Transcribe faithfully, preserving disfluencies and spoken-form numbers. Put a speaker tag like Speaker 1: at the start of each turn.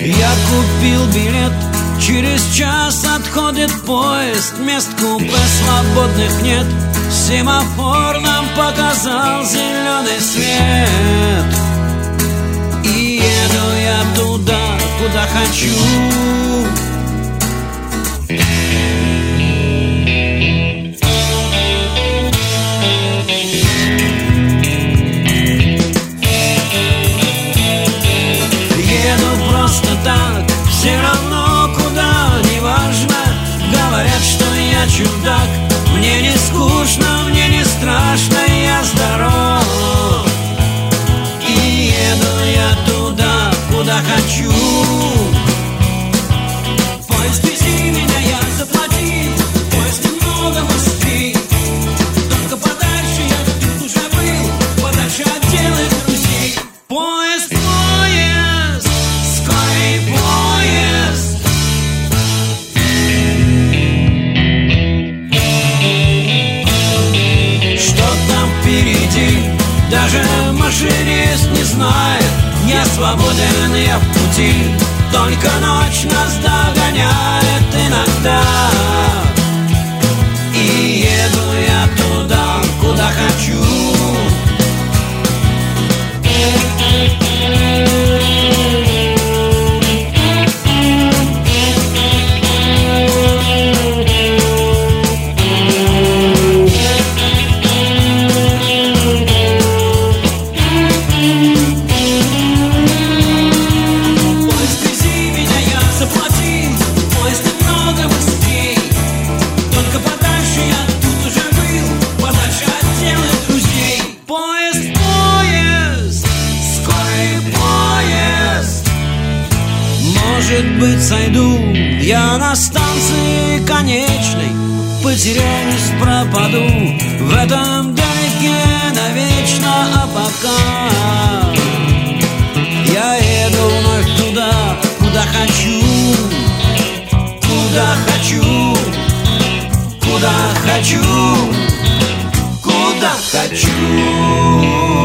Speaker 1: Я купил билет, через час отходит поезд, мест купе свободных нет. Семафор нам показал зеленый свет. И еду я туда, куда хочу. Еду просто так, все равно куда, неважно. Говорят, что я чудак. Мне не скучно, мне не страшно, я здоров. И еду я туда, куда хочу. Поезд, вези меня, я заплати. Поезд немного быстрей. Только подальше, я тут уже был. Подальше от дел и друзей. Поезд, поезд, скорей поезд. Что там впереди, даже машинист не знает. Я свободен, я в пути. Только ночь нас догоняет иногда. И еду я туда, куда хочу. Может быть, сойду я на станции конечной, потеряюсь, пропаду в этом далеке навечно. А пока я еду вновь туда, куда хочу. Куда хочу, куда хочу, куда хочу.